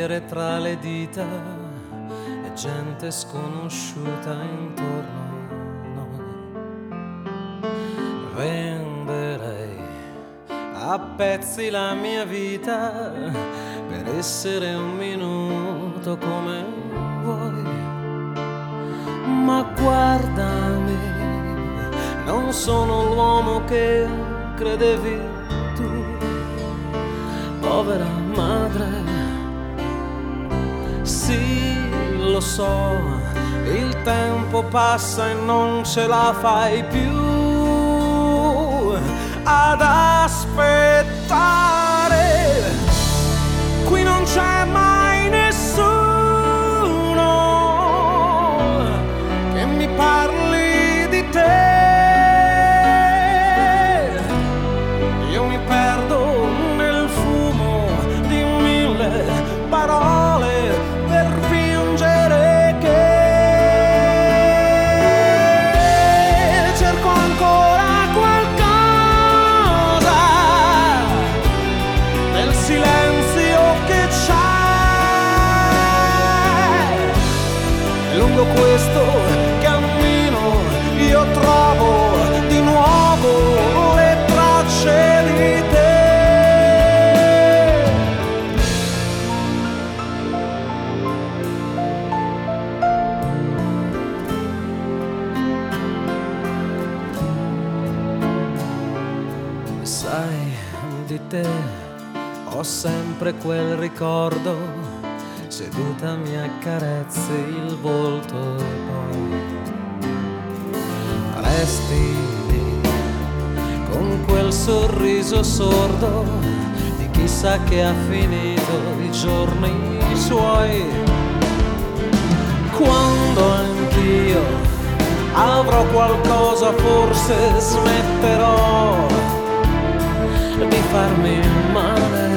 cadere tra le dita e gente sconosciuta intorno a noi. Venderei a pezzi la mia vita per essere un minuto come vuoi. Ma guardami, non sono l'uomo che credevi tu, povera madre. Sì, lo so, il tempo passa e non ce la fai più ad aspettare. Qui non c'è mai nessuno che mi parli di te. Io mi perdo nel fumo di mille parole per fingere che cerco ancora qualcosa nel silenzio che c'è. E lungo questo cammino io trovo di nuovo le tracce di te. Sai, di te ho sempre quel ricordo, seduta mi accarezzi il volto e poi resti lì con quel sorriso sordo di chissà che ha finito i giorni suoi. Quando anch'io avrò qualcosa forse smetterò di farmi male.